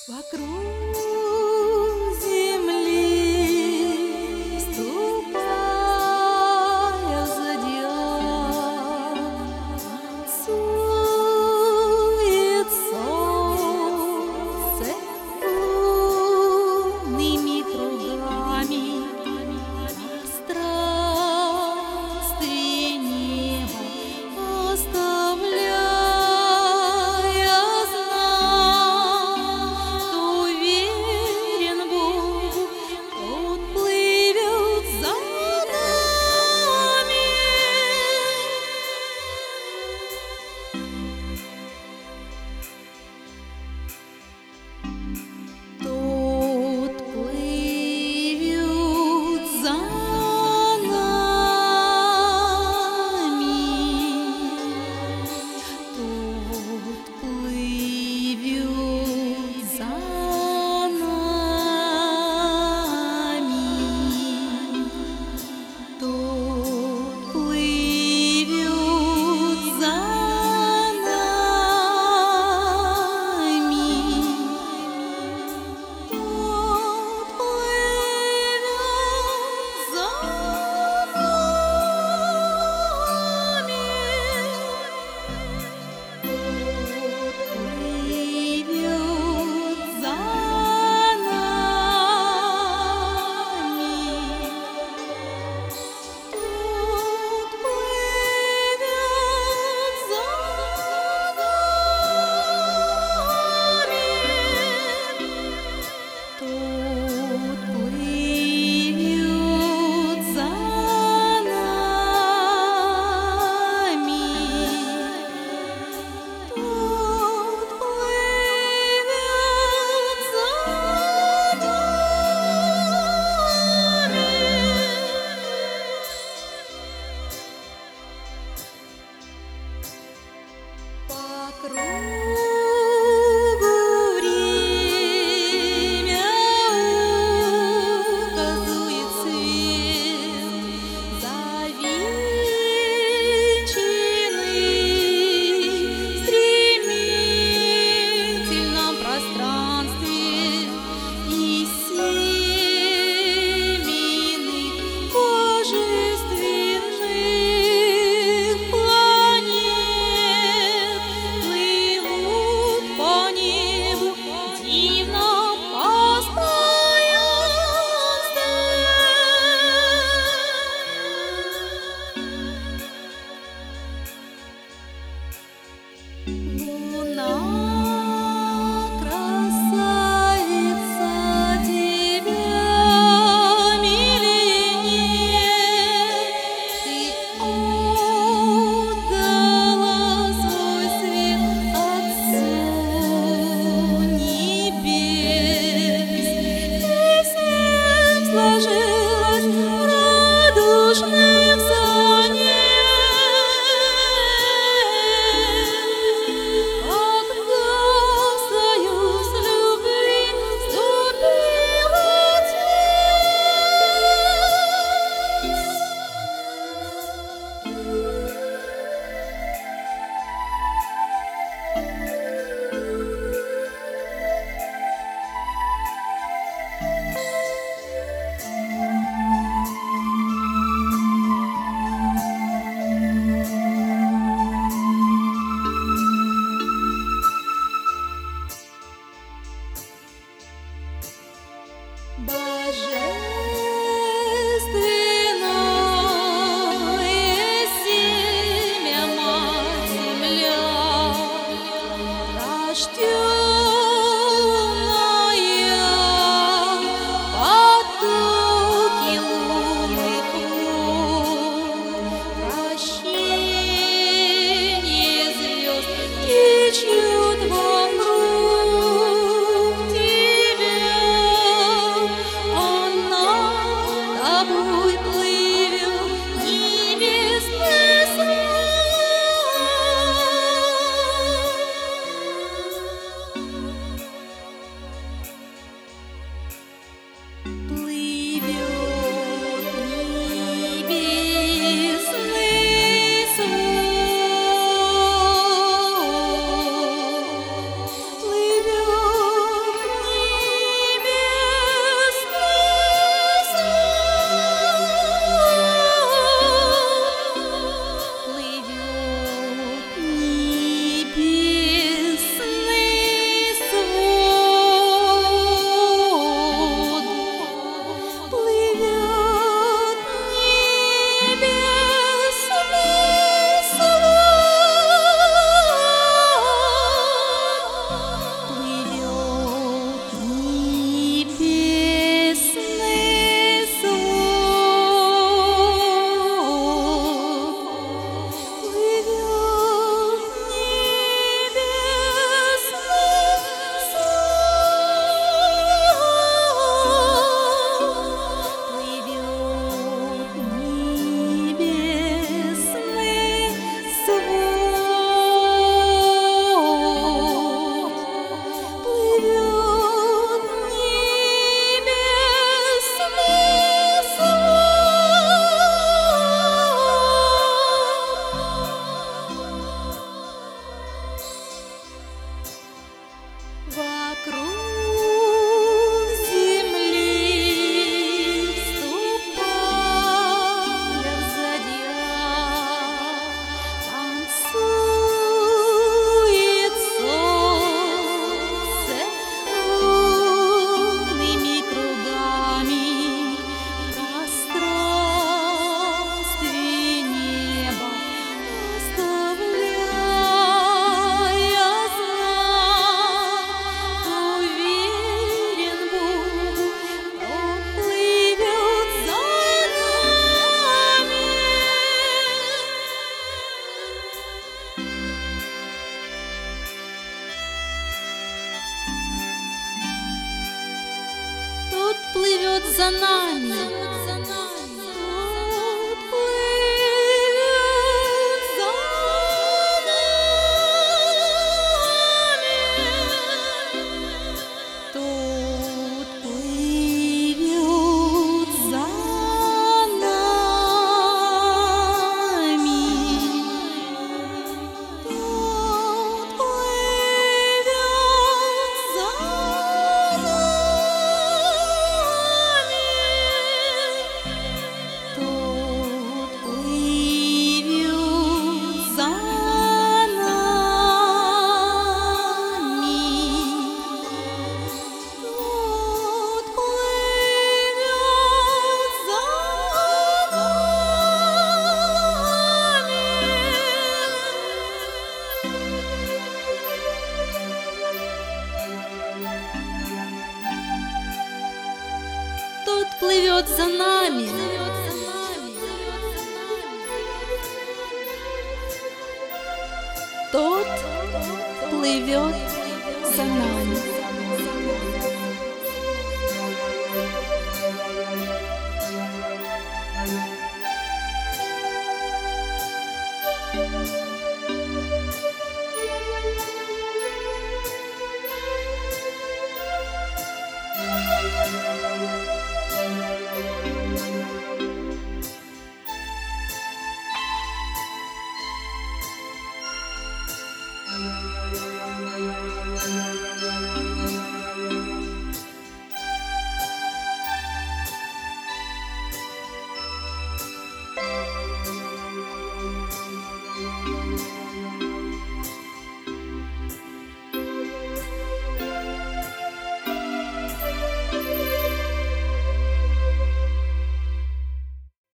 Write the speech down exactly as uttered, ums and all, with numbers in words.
Вокруг земли, ступая в зодиак, танцует солнце лунными кругами. Пространстве неба оставляя знак, кто верен Богу, тот плывет за нами. Тот плывет за нами, тот плывет за нами, тот плывет за нами, тот плывет за нами, тот плывет за по кругу время указует свет, завинченный в стремительном пространстве из семейных божественных планет плывут по небу в дивном пространстве. Луна, красавица, тебя милее нет. Ты отдала свой свет Отцу небес, и всем сложилась в радужном сне. Когда в союз любви вступила божественное семя Мать Земля, рожденная потоки лунных вод, вращение звезд течет вокруг тебя. Она тобой плывет небесный свод. за нами. Тут плывет за нами. Тут плывет за нами. Тут плывет за Тот плывет за нами. Тот плывет за нами.